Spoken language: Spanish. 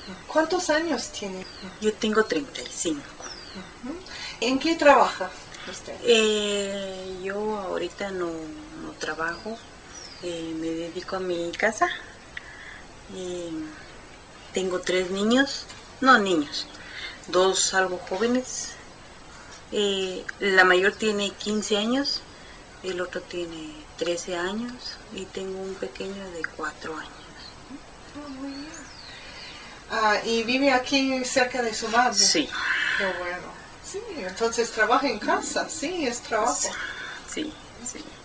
¿Cuántos años tiene? Yo tengo 35. ¿En qué trabaja usted? Yo ahorita no trabajo, me dedico a mi casa. Tengo 3 niños, no niños, 2 algo jóvenes. La mayor tiene 15 años, el otro tiene 13 años y tengo un pequeño de 4 años. Muy bien. ¿Y vive aquí cerca de su madre? Sí. Qué bueno. Sí, entonces trabaja en casa, sí, es trabajo. Sí, sí.